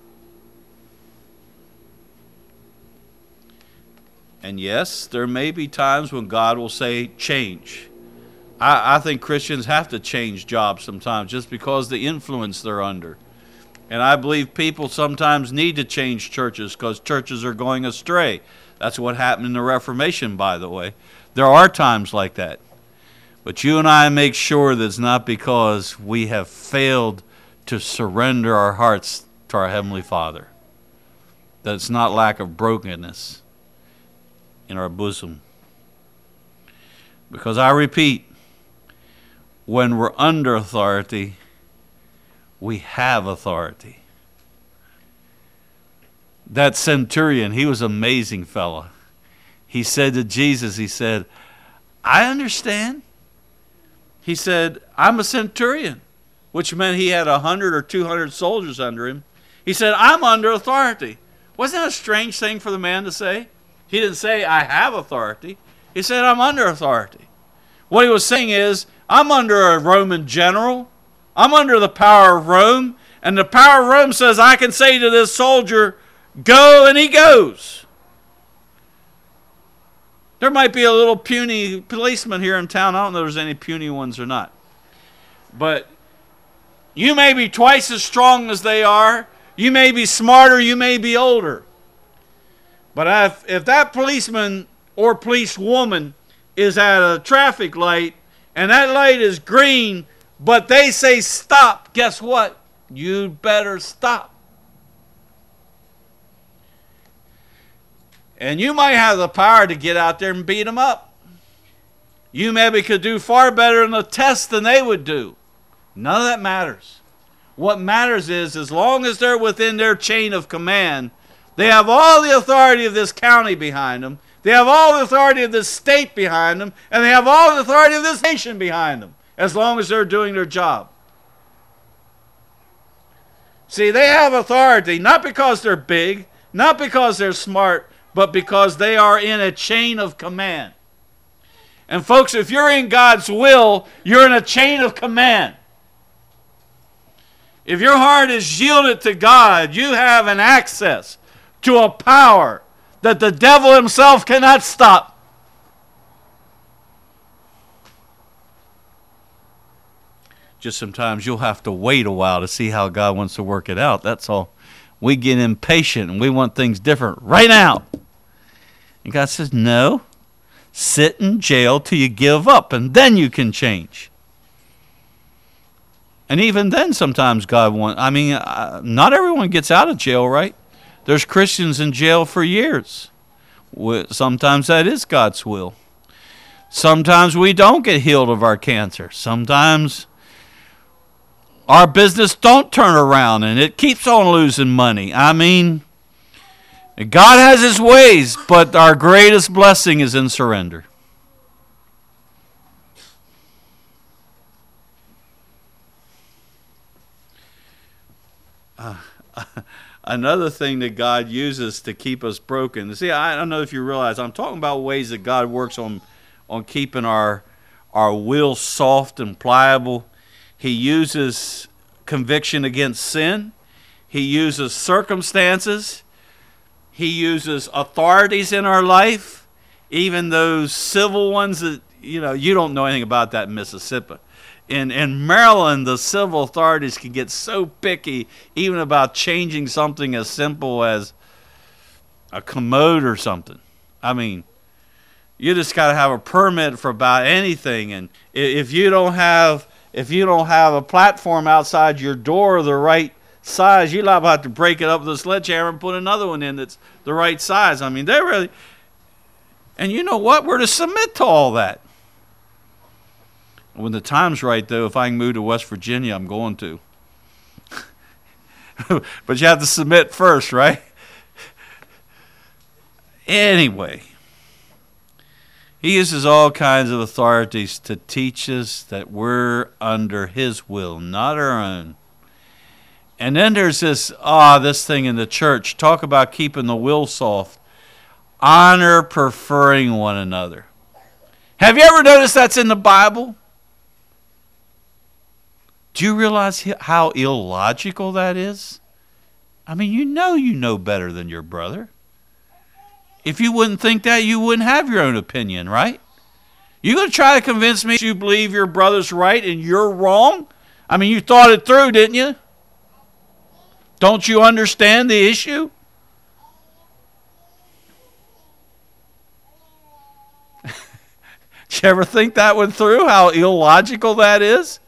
And yes, there may be times when God will say, change. I, I think Christians have to change jobs sometimes just because the influence they're under. And I believe people sometimes need to change churches because churches are going astray. That's what happened in the Reformation, by the way. There are times like that. But you and I make sure that it's not because we have failed to surrender our hearts to our Heavenly Father. That it's not lack of brokenness in our bosom. Because I repeat, when we're under authority, we have authority. That centurion, he was an amazing fellow. He said to Jesus, he said, I understand. He said, I'm a centurion, which meant he had a hundred or two hundred soldiers under him. He said, I'm under authority. Wasn't that a strange thing for the man to say? He didn't say, I have authority. He said, I'm under authority. What he was saying is, I'm under a Roman general. I'm under the power of Rome. And the power of Rome says, I can say to this soldier, go, and he goes. There might be a little puny policeman here in town. I don't know if there's any puny ones or not. But you may be twice as strong as they are. You may be smarter. You may be older. But if, if that policeman or policewoman is at a traffic light and that light is green, but they say stop, guess what? You'd better stop. And you might have the power to get out there and beat them up. You maybe could do far better in the test than they would do. None of that matters. What matters is, as long as they're within their chain of command, they have all the authority of this county behind them. They have all the authority of this state behind them. And they have all the authority of this nation behind them, as long as they're doing their job. See, they have authority not because they're big, not because they're smart, but because they are in a chain of command. And folks, if you're in God's will, you're in a chain of command. If your heart is yielded to God, you have an access to a power that the devil himself cannot stop. Just sometimes you'll have to wait a while to see how God wants to work it out. That's all. We get impatient and we want things different right now. And God says, no, sit in jail till you give up and then you can change. And even then sometimes God wants, I mean, uh, not everyone gets out of jail, right? There's Christians in jail for years. Sometimes that is God's will. Sometimes we don't get healed of our cancer. Sometimes our business don't turn around and it keeps on losing money. I mean, God has His ways, but our greatest blessing is in surrender. uh, another thing that God uses to keep us broken. See, I don't know if you realize, I'm talking about ways that God works on, on keeping our, our will soft and pliable. He uses conviction against sin. He uses circumstances. He uses authorities in our life, even those civil ones that, you know, you don't know anything about that in Mississippi. In, in Maryland, the civil authorities can get so picky, even about changing something as simple as a commode or something. I mean, you just got to have a permit for about anything, and if you don't have if you don't have a platform outside your door the right size, you're liable to have to break it up with a sledgehammer and put another one in that's the right size. I mean, they really, and you know what? We're to submit to all that. When the time's right, though, if I can move to West Virginia, I'm going to. But you have to submit first, right? Anyway, he uses all kinds of authorities to teach us that we're under his will, not our own. And then there's this, ah, oh, this thing in the church. Talk about keeping the will soft. Honor preferring one another. Have you ever noticed that's in the Bible? Do you realize how illogical that is? I mean, you know you know better than your brother. If you wouldn't think that, you wouldn't have your own opinion, right? You going to try to convince me you believe your brother's right and you're wrong? I mean, you thought it through, didn't you? Don't you understand the issue? Did you ever think that one through, how illogical that is?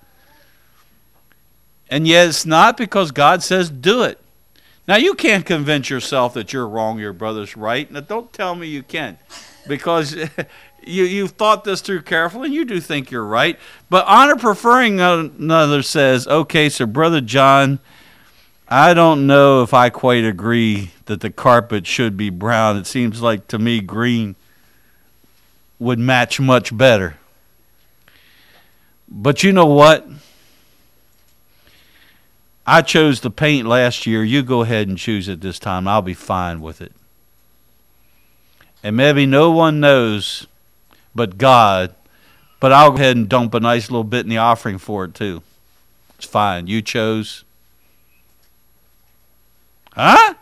And yet it's not, because God says do it. Now, you can't convince yourself that you're wrong, your brother's right. Now, don't tell me you can, because you, you've thought this through carefully, and you do think you're right. But honor preferring another says, okay, so Brother John, I don't know if I quite agree that the carpet should be brown. It seems like to me green would match much better. But you know what? I chose the paint last year. You go ahead and choose it this time. I'll be fine with it. And maybe no one knows but God, but I'll go ahead and dump a nice little bit in the offering for it too. It's fine. You chose. Huh?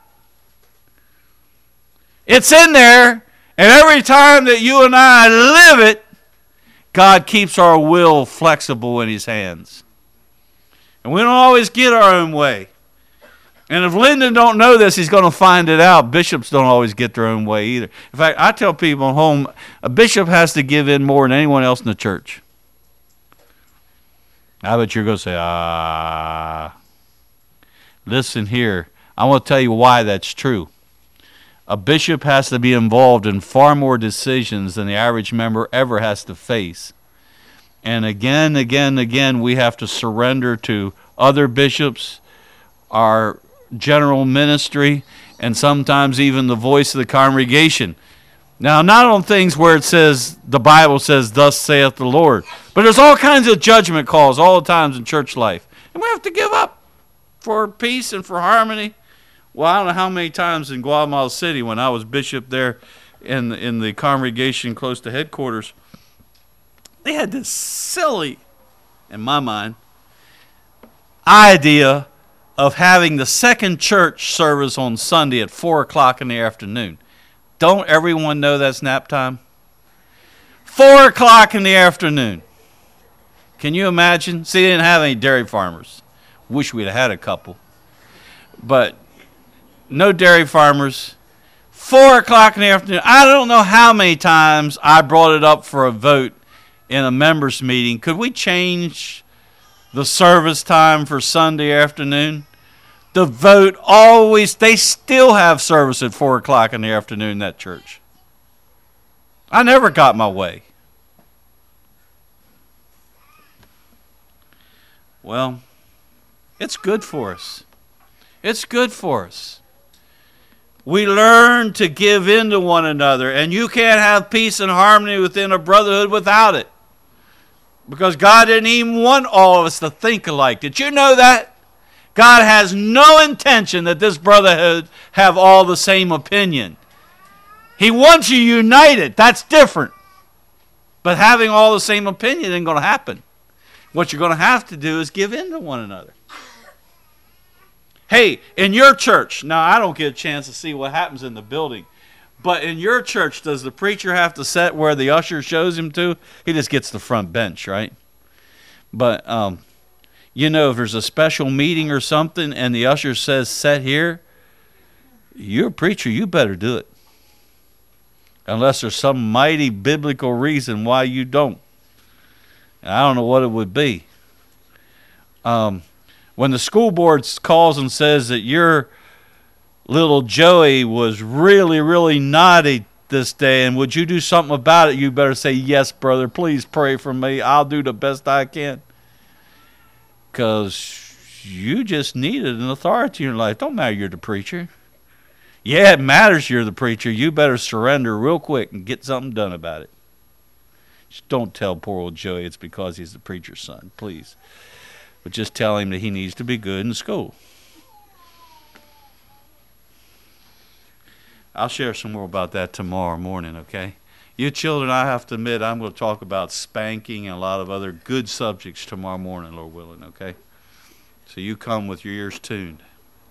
It's in there, and every time that you and I live it, God keeps our will flexible in his hands. And we don't always get our own way. And if Lyndon don't know this, he's going to find it out. Bishops don't always get their own way either. In fact, I tell people at home, a bishop has to give in more than anyone else in the church. I bet you're going to say, ah. Listen here. I want to tell you why that's true. A bishop has to be involved in far more decisions than the average member ever has to face. And again, again, again, we have to surrender to other bishops, our general ministry, and sometimes even the voice of the congregation. Now, not on things where it says, the Bible says, thus saith the Lord. But there's all kinds of judgment calls all the times in church life. And we have to give up for peace and for harmony. Well, I don't know how many times in Guatemala City when I was bishop there in, in the congregation close to headquarters, they had this silly, in my mind, idea of having the second church service on Sunday at four o'clock in the afternoon. Don't everyone know that's nap time? four o'clock in the afternoon. Can you imagine? See, they didn't have any dairy farmers. Wish we'd have had a couple. But no dairy farmers. four o'clock in the afternoon. I don't know how many times I brought it up for a vote in a members meeting. Could we change the service time for Sunday afternoon? The vote always, they still have service at four o'clock in the afternoon in that church. I never got my way. Well, it's good for us. It's good for us. We learn to give in to one another, and you can't have peace and harmony within a brotherhood without it. Because God didn't even want all of us to think alike. Did you know that? God has no intention that this brotherhood have all the same opinion. He wants you united. That's different. But having all the same opinion ain't going to happen. What you're going to have to do is give in to one another. Hey, in your church, now I don't get a chance to see what happens in the building, but in your church, does the preacher have to sit where the usher shows him to? He just gets the front bench, right? But, um, you know, if there's a special meeting or something and the usher says, sit here, you're a preacher, you better do it. Unless there's some mighty biblical reason why you don't. And I don't know what it would be. Um, when the school board calls and says that your little Joey was really, really naughty this day, and would you do something about it, you better say, yes, brother, please pray for me. I'll do the best I can. Because you just needed an authority in your life. Don't matter you're the preacher. Yeah, it matters you're the preacher. You better surrender real quick and get something done about it. Just don't tell poor old Joey it's because he's the preacher's son, please. But just tell him that he needs to be good in school. I'll share some more about that tomorrow morning, okay? You children, I have to admit, I'm going to talk about spanking and a lot of other good subjects tomorrow morning, Lord willing, okay? So you come with your ears tuned.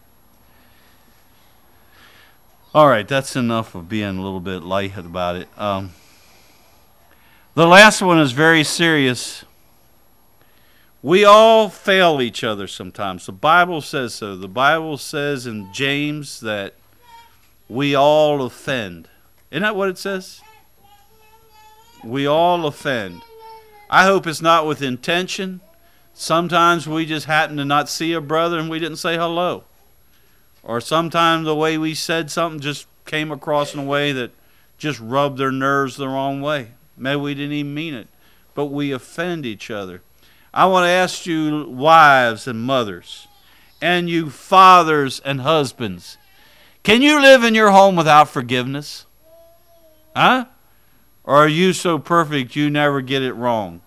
All right, that's enough of being a little bit light about it. Um, the last one is very serious. We all fail each other sometimes. The Bible says so. The Bible says in James that we all offend. Isn't that what it says? We all offend. I hope it's not with intention. Sometimes we just happen to not see a brother and we didn't say hello. Or sometimes the way we said something just came across in a way that just rubbed their nerves the wrong way. Maybe we didn't even mean it. But we offend each other. I want to ask you wives and mothers, and you fathers and husbands, can you live in your home without forgiveness? Huh? Or are you so perfect you never get it wrong?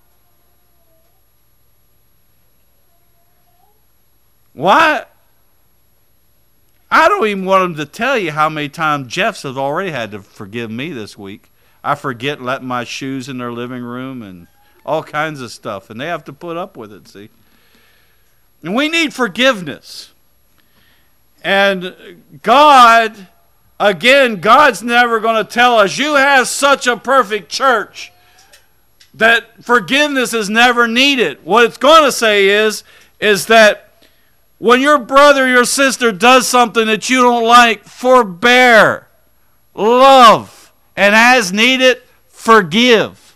Why? I don't even want them to tell you how many times Jeff's has already had to forgive me this week. I forget letting my shoes in their living room and all kinds of stuff, and they have to put up with it, see? And we need forgiveness. And God, again, God's never going to tell us, you have such a perfect church that forgiveness is never needed. What it's going to say is, is that when your brother or your sister does something that you don't like, forbear, love, and as needed, forgive.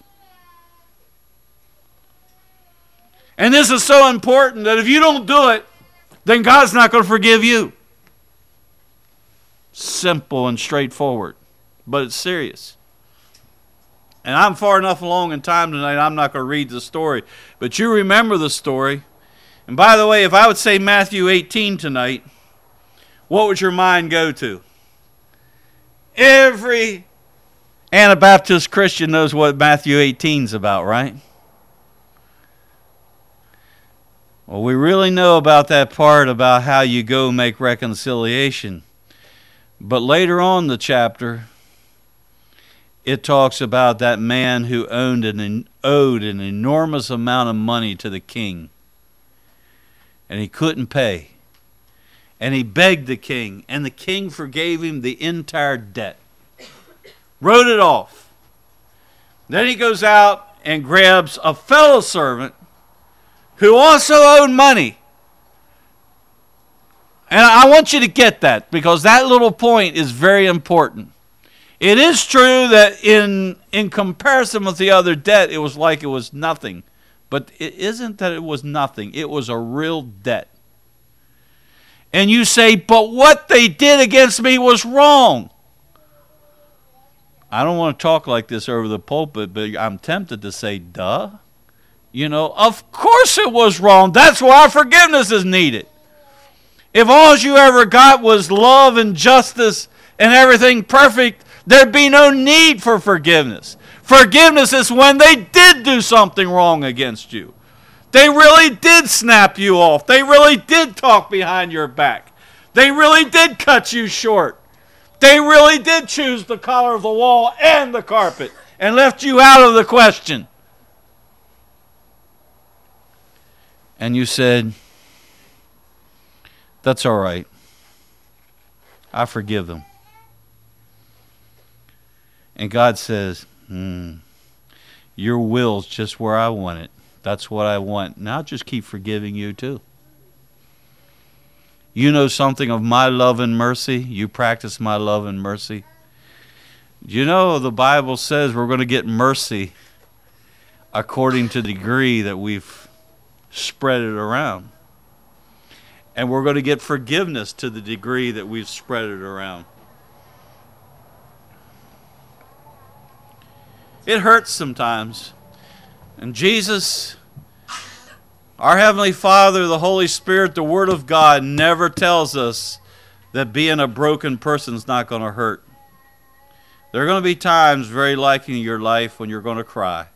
And this is so important that if you don't do it, then God's not going to forgive you. Simple and straightforward, but it's serious. And I'm far enough along in time tonight, I'm not going to read the story. But you remember the story. And by the way, if I would say Matthew eighteen tonight, what would your mind go to? Every Anabaptist Christian knows what Matthew eighteen is about, right? Well, we really know about that part about how you go make reconciliation. But later on in the chapter, it talks about that man who owned an, owed an enormous amount of money to the king. And he couldn't pay. And he begged the king, and the king forgave him the entire debt. Wrote it off. Then he goes out and grabs a fellow servant who also owed money. And I want you to get that, because that little point is very important. It is true that in, in comparison with the other debt, it was like it was nothing. But it isn't that it was nothing. It was a real debt. And you say, but what they did against me was wrong. I don't want to talk like this over the pulpit, but I'm tempted to say, duh. You know, of course it was wrong. That's why forgiveness is needed. If all you ever got was love and justice and everything perfect, there'd be no need for forgiveness. Forgiveness is when they did do something wrong against you. They really did snap you off. They really did talk behind your back. They really did cut you short. They really did choose the color of the wall and the carpet and left you out of the question. And you said, that's all right. I forgive them. And God says, hmm, your will's just where I want it. That's what I want. Now I'll just keep forgiving you too. You know something of my love and mercy. You practice my love and mercy. You know the Bible says we're going to get mercy according to the degree that we've spread it around. And we're going to get forgiveness to the degree that we've spread it around. It hurts sometimes. And Jesus, our Heavenly Father, the Holy Spirit, the Word of God never tells us that being a broken person is not going to hurt. There are going to be times very likely in your life when you're going to cry.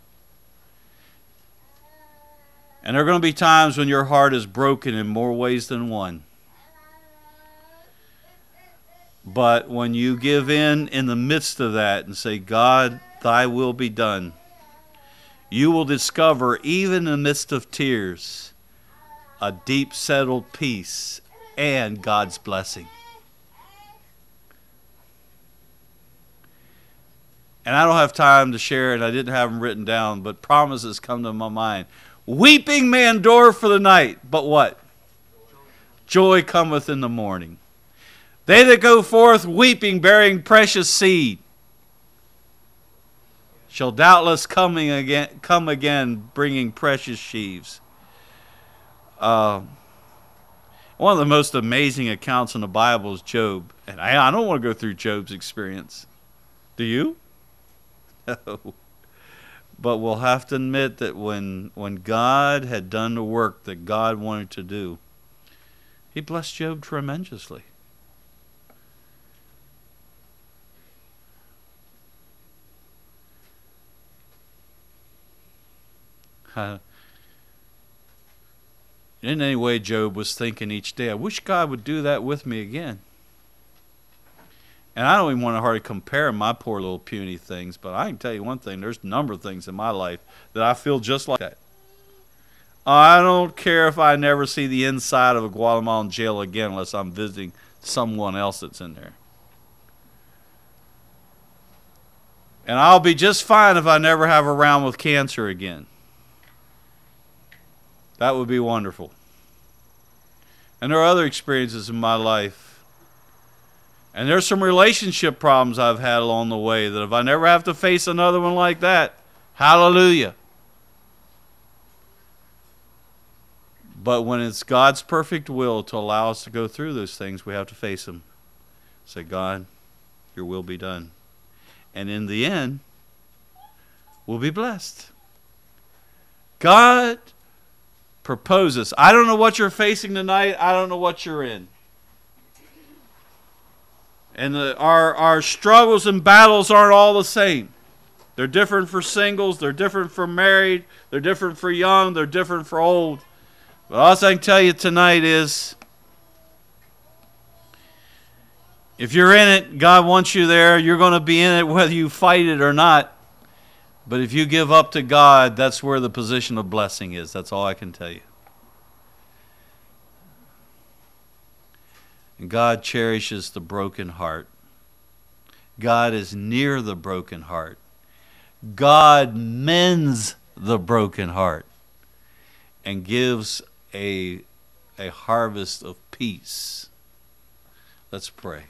And there are going to be times when your heart is broken in more ways than one. But when you give in in the midst of that and say, God, thy will be done, you will discover, even in the midst of tears, a deep settled peace and God's blessing. And I don't have time to share it. I didn't have them written down, but promises come to my mind. Weeping may endure for the night, but what? Joy cometh in the morning. They that go forth weeping, bearing precious seed, shall doubtless coming again, come again, bringing precious sheaves. Uh, one of the most amazing accounts in the Bible is Job. And I, I don't want to go through Job's experience. Do you? No. But we'll have to admit that when, when God had done the work that God wanted to do, he blessed Job tremendously. Uh, in any way, Job was thinking each day, I wish God would do that with me again. And I don't even want to hardly compare my poor little puny things, but I can tell you one thing, there's a number of things in my life that I feel just like that. I don't care if I never see the inside of a Guatemalan jail again unless I'm visiting someone else that's in there. And I'll be just fine if I never have a round with cancer again. That would be wonderful. And there are other experiences in my life. And there's some relationship problems I've had along the way that if I never have to face another one like that, hallelujah. But when it's God's perfect will to allow us to go through those things, we have to face them. Say, God, your will be done. And in the end, we'll be blessed. God proposes. I don't know what you're facing tonight. I don't know what you're in. And the, our, our struggles and battles aren't all the same. They're different for singles. They're different for married. They're different for young. They're different for old. But all I can tell you tonight is, if you're in it, God wants you there. You're going to be in it whether you fight it or not. But if you give up to God, that's where the position of blessing is. That's all I can tell you. And God cherishes the broken heart. God is near the broken heart. God mends the broken heart and gives a, a harvest of peace. Let's pray.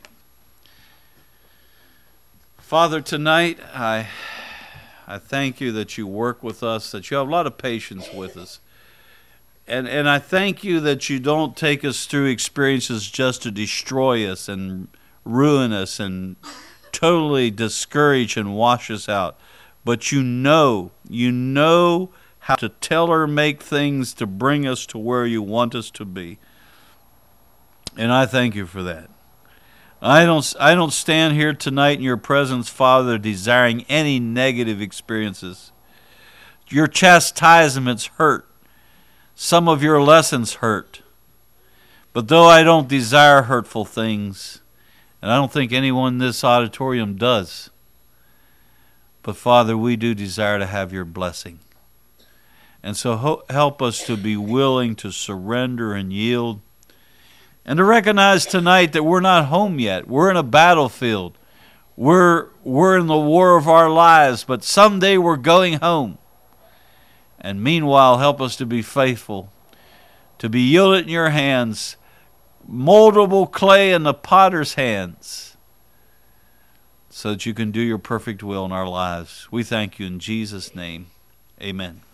Father, tonight I, I thank you that you work with us, that you have a lot of patience with us. And and I thank you that you don't take us through experiences just to destroy us and ruin us and totally discourage and wash us out. But you know, you know how to tailor make things to bring us to where you want us to be. And I thank you for that. I don't I don't stand here tonight in your presence, Father, desiring any negative experiences. Your chastisements hurt. Some of your lessons hurt. But though I don't desire hurtful things, and I don't think anyone in this auditorium does, but Father, we do desire to have your blessing. And so ho- help us to be willing to surrender and yield, and to recognize tonight that we're not home yet. We're in a battlefield. We're, we're in the war of our lives, but someday we're going home. And meanwhile, help us to be faithful, to be yielded in your hands, moldable clay in the potter's hands, so that you can do your perfect will in our lives. We thank you in Jesus' name. Amen.